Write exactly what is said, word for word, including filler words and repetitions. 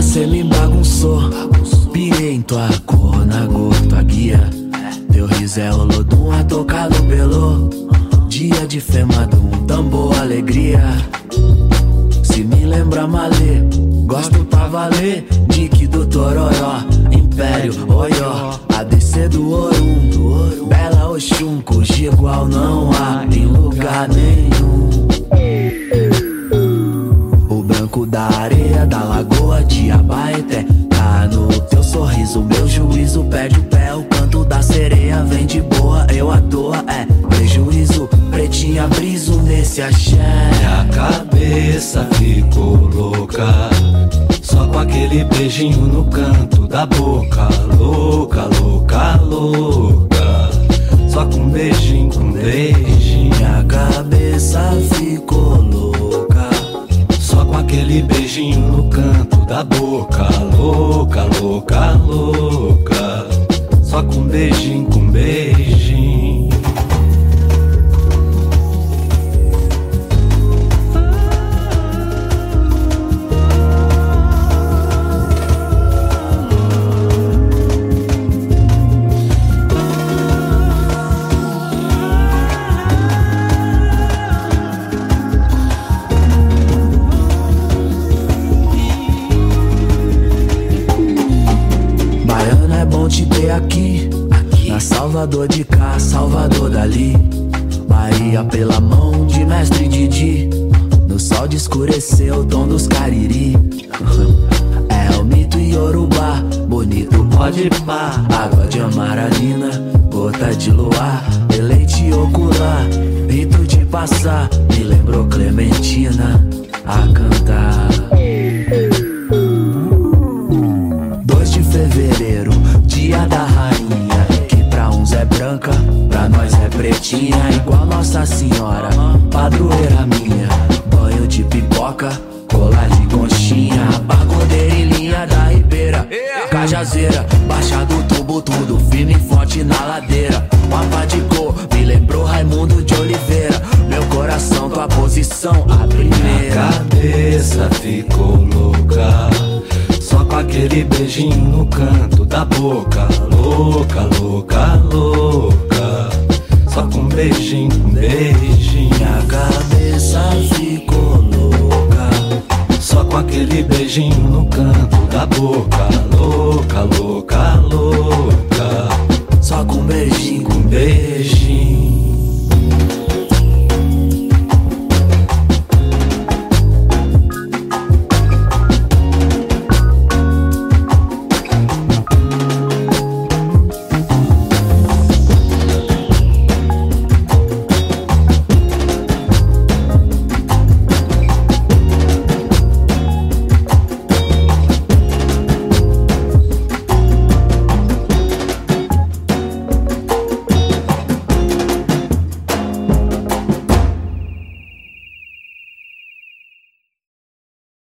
Menina, cê me bagunçou. Pirei em tua cor, na cor, tua guia. Teu riso é olodum, a tocar no belô. Dia de femadum, tambor, alegria. Se me lembra malê, gosto pra valer. Dique do Tororó, Império, Oió, A D C do Orum, Bela Oxum, cujo igual não há em lugar nenhum. O branco da areia, da lagoa de Abaeté, tá no teu sorriso, meu juízo perde o pé. O canto da sereia vem de boa, eu à toa, é prejuízo. Pretinha briso nesse axé. Minha cabeça ficou louca, só com aquele beijinho no canto da boca. Louca, louca, louca, só com beijinho, com beijinho. Minha cabeça ficou louca, só com aquele beijinho no canto da boca. Louca, louca, louca, só com beijinho, com beijinho. Te ter aqui, aqui, na Salvador de cá, Salvador dali. Bahia pela mão de mestre Didi. No sol de escurecer o tom dos cariri. É o mito iorubá, bonito pode pá. Água de amaralina, gota de luar, deleite ocular, rito de passar. Me lembrou Clementina a cantar. dois de fevereiro, dia da rainha, que pra uns é branca, pra nós é pretinha. Igual Nossa Senhora, padroeira minha. Banho de pipoca, colar de conchinha, pagodeira em linha da ribeira, Cajazeira, baixa do tubo, tudo firme e forte na ladeira. Mapa de cor, me lembrou Raimundo de Oliveira. Meu coração, tua posição, a primeira. Minha cabeça ficou louca, só com aquele beijinho no canto da boca. Louca, louca,